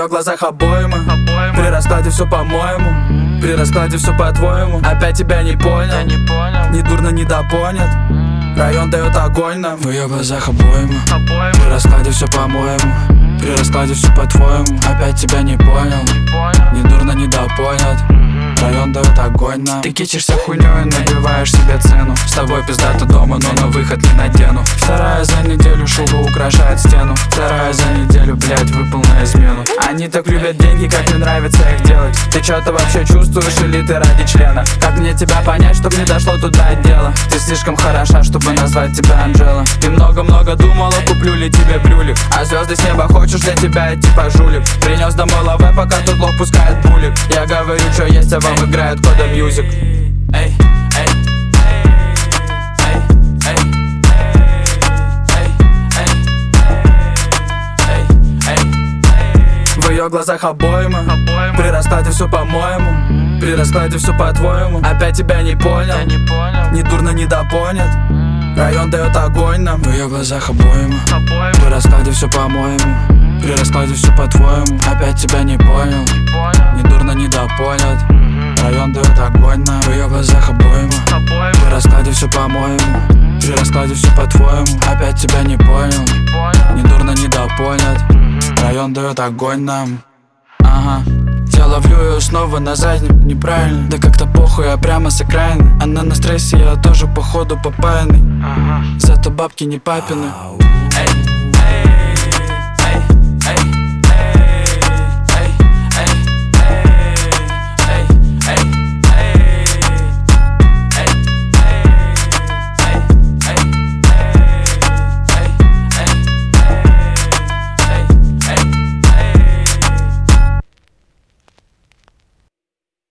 ее глазах обойма. При раскладе все по-моему, при раскладе все по-твоему. Опять тебя не понял, ни дурно, ни допонят. Район дает огонь нам. В ее глазах обойма. При раскладе все по-моему, при раскладе все по-твоему. Опять тебя не понял, ни дурно, ни допонят. Район дает огонь нам. Ты кичишься хуйнёй, набиваешь себе цену. С тобой пиздато дома, но на выход не надену. Вторая за неделю шуба украшает стену. Вторая за неделю, блять, выпал на измену. Они так любят деньги, как мне нравится их делать. Ты чё-то вообще чувствуешь или ты ради члена? Как мне тебя понять, чтоб не дошло туда дело? Ты слишком хороша, чтобы назвать тебя Анжела. Ты много-много думала, куплю ли тебе брюлик. А звезды с неба хочешь, для тебя я типа жулик. Принес домой лаве, пока тут лох пускает пулик. Я говорю, что есть, а вам играет кода мьюзик. Эй, эй, в ее глазах обойма. При раскладе все по-моему, при раскладе все по-твоему. Опять тебя не понял, ни дурно, ни допонят. Район дает огонь нам. В ее глазах обойма. При раскладе все по-моему, при раскладе все по-твоему. Опять тебя не понял, ни дурно, ни допонят. Район дает огонь нам. В ее глазах обойма. При раскладе все по-моему, при раскладе все по-твоему. Опять тебя не понял, ни дурно, ни допонят. Район дает огонь нам. Ага. Я ловлю ее снова на заднем, неправильно. Да как-то похуй, я прямо с окраины. Она на стрессе, я тоже походу попаянный. Зато бабки не папины.